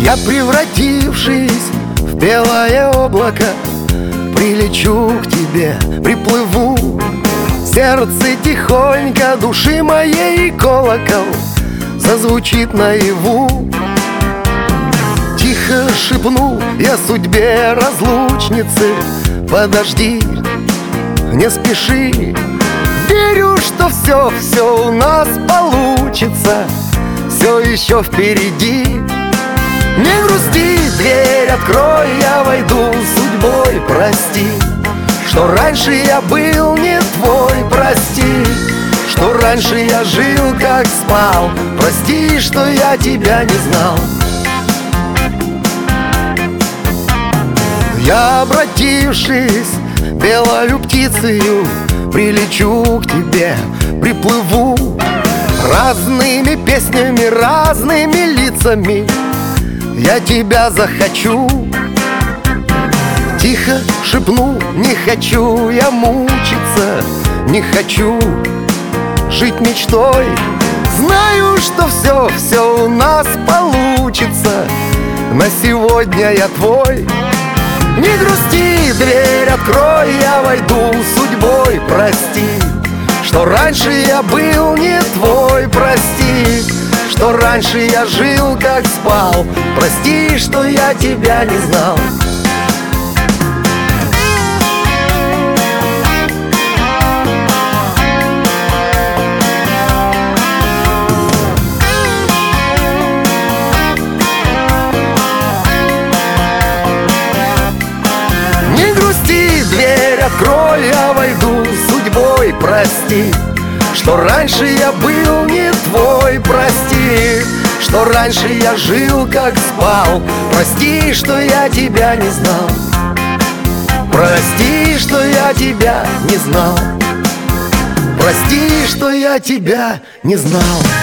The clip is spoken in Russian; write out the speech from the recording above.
Я, превратившись в белое облако, прилечу к тебе, приплыву. Сердце тихонько души моей колокол зазвучит наяву. Тихо шепну я судьбе разлучницы: подожди, не спеши. Верю, что все у нас получится, все еще впереди. Не грусти, дверь открой, я войду судьбой. Прости, что раньше я был не твой. Прости, что раньше я жил как спал. Прости, что я тебя не знал. Я, обратившись белою птицею, прилечу к тебе, приплыву. Разными песнями, разными лицами я тебя захочу. Тихо шепну: не хочу я мучиться, не хочу жить мечтой. Знаю, что все у нас получится, на сегодня я твой. Не грусти, дверь открой, я войду судьбой. Прости, что раньше я был не твой. Прости, что раньше я жил как спал. Прости, что я тебя не знал. Не грусти, дверь открой, я войду судьбой. Прости, что раньше я был не твой. Прости, что раньше я жил как спал. Прости, что я тебя не знал. Прости, что я тебя не знал. Прости, что я тебя не знал.